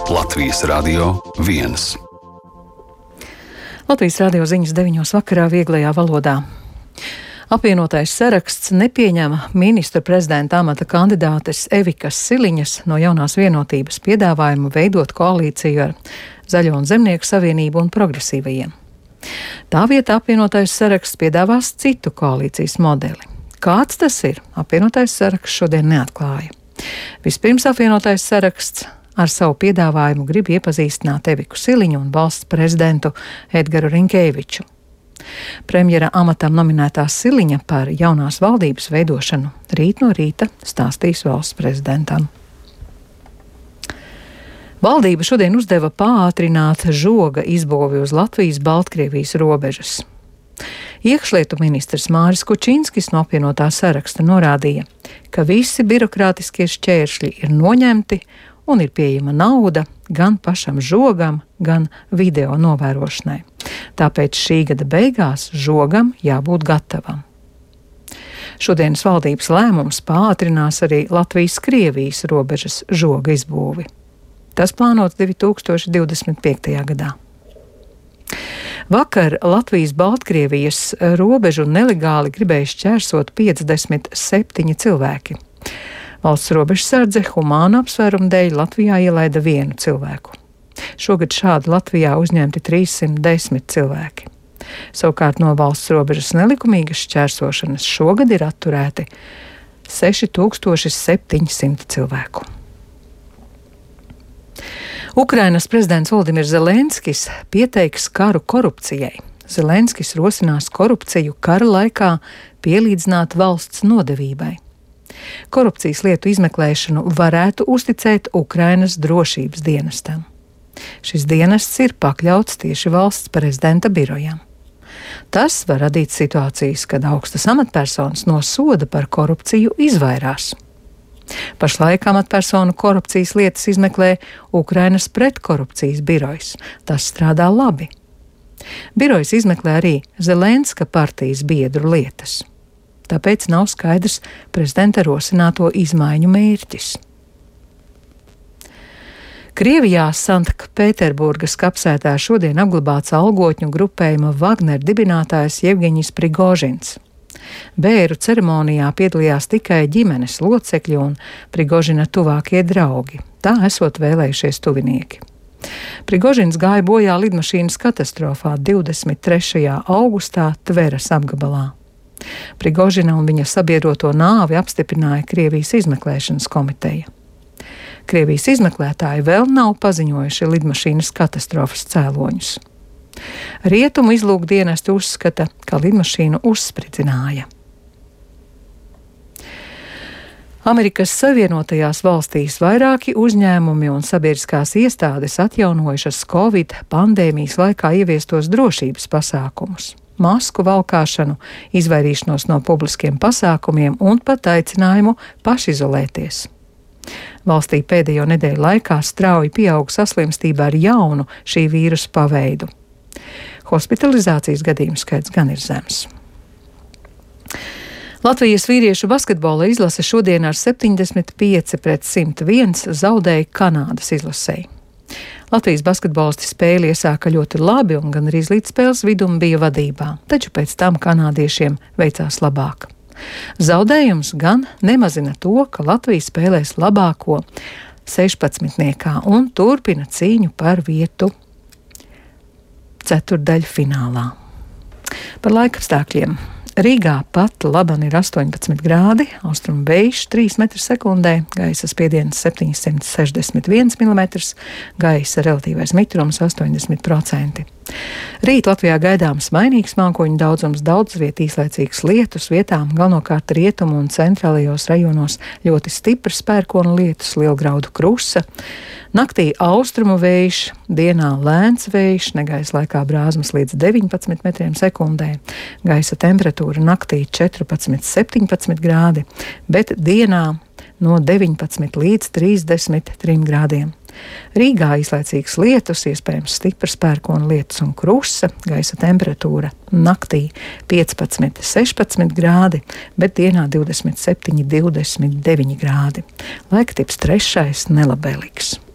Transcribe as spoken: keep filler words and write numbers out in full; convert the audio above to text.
Latvijas Radio viens. Latvijas radio ziņas deviņos vakarā vieglajā valodā. Apvienotais saraksts nepieņem ministra prezidenta amata kandidātes Evikas Siliņas no Jaunās vienotības piedāvājumu veidot koalīciju ar Zaļo un Zemnieku savienību un progresīvajiem. Tā vietā apvienotais saraksts piedāvās citu koalīcijas modeli. Kāds tas ir, apvienotais saraksts šodien neatklāja. Vispirms apvienotais saraksts ar savu piedāvājumu grib iepazīstināt Eviku Siliņu un valsts prezidentu Edgaru Rinkēviču. Premjera amatam nominētā Siliņa par jaunās valdības veidošanu rīt no rīta stāstīs valsts prezidentam. Valdība šodien uzdeva pātrināt žoga izbūvi uz Latvijas-Baltkrievijas robežas. Iekšlietu ministrs Māris Kučinskis no apvienotā saraksta norādīja, ka visi birokrātiskie šķēršļi ir noņemti un ir pieejama nauda gan pašam žogam, gan video novērošanai. Tāpēc šī gada beigās žogam jābūt gatavam. Šodienas valdības lēmums pātrinās arī Latvijas-Krievijas robežas žoga izbūvi. Tas plānots divi tūkstoši divdesmit piektajā gadā. Vakar Latvijas-Baltkrievijas robežu nelegāli gribēja šķērsot piecdesmit septiņi cilvēki. Valsts robežsardze humānu apsvērumu dēļ Latvijā ielaida vienu cilvēku. Šogad šādi Latvijā uzņemti trīssimt desmit cilvēki. Savukārt no valsts robežas nelikumīgas šķērsošanas šogad ir atturēti seši tūkstoši septiņi simti cilvēku. Ukrainas prezidents Voldimirs Zelenskis pieteiks karu korupcijai. Zelenskis rosinās korupciju kara laikā pielīdzināt valsts nodevībai. Korupcijas lietu izmeklēšanu varētu uzticēt Ukrainas drošības dienestam. Šis dienests ir pakļauts tieši valsts prezidenta birojam. Tas var radīt situācijas, kad augstas amatpersonas no soda par korupciju izvairās. Pašlaik amatpersonu korupcijas lietas izmeklē Ukrainas pretkorupcijas birojs. Tas strādā labi. Birojs izmeklē arī Zelenska partijas biedru lietas. Tāpēc nav skaidrs prezidenta rosināto izmaiņu mērķis. Krievijā Sanktpēterburgas kapsētā šodien apglabāts algotņu grupējuma Wagner dibinātājs Jevgeņijs Prigožins. Bēru ceremonijā piedalījās tikai ģimenes locekļi un Prigožina tuvākie draugi. Tā esot vēlējušies tuvinieki. Prigožins gāja bojā lidmašīnas katastrofā divdesmit trešajā augustā Tveras apgabalā. Prigožina un viņa sabiedroto nāvi apstiprināja Krievijas izmeklēšanas komiteja. Krievijas izmeklētāji vēl nav paziņojuši lidmašīnas katastrofas cēloņus. Rietumu izlūkdienesti uzskata, ka lidmašīnu uzspridzināja. Amerikas Savienotajās valstīs vairāki uzņēmumi un sabiedriskās iestādes atjaunojušas Covid pandēmijas laikā ieviestos drošības pasākumus, masku valkāšanu, izvairīšanos no publiskiem pasākumiem un pat aicinājumu pašizolēties. Valstī pēdējo nedēļu laikā strauji pieaug saslimstība ar jaunu šī vīrusa paveidu. Hospitalizācijas gadījumu skaits gan ir zems. Latvijas vīriešu basketbola izlase šodien ar septiņdesmit pieci pret simt viens zaudēja Kanādas izlasei. Latvijas basketbolisti spēli iesāka ļoti labi un gan arī līdz spēles vidum bija vadībā, taču pēc tam kanādiešiem veicās labāk. Zaudējums gan nemazina to, ka Latvija spēlēs labāko sešpadsmitniekā un turpina cīņu par vietu ceturtdaļfinālā. Par laikapstākļiem. Rīgā pat laban ir astoņpadsmit grādi, austrumu vējš trīs metri sekundē, gaisa spiediens septiņsimt sešdesmit viens milimetrs, gaisa relatīvais mitrums astoņdesmit procenti. Rīt Latvijā gaidāms mainīgs mākoņu daudzums, daudz viet īslaicīgs lietus, vietām galvenokārt rietumu un centrālajos rajonos ļoti stiprs pērkona lietus, lielgraudu krusa. Naktī austrumu vējš, dienā lēns vējš, negaisa laikā brāzmas līdz deviņpadsmit metriem sekundē. Gaisa temperatūra naktī četrpadsmit septiņpadsmit grādi, bet dienā no deviņpadsmit līdz trīsdesmit trim grādiem. Rīgā īslaicīgs lietus, iespējams stiprs pērkona lietus un krusa, gaisa temperatūra naktī piecpadsmit sešpadsmit grādi, bet dienā divdesmit septiņi divdesmit deviņi grādi. Laiktips trešais nelabvēlīgs.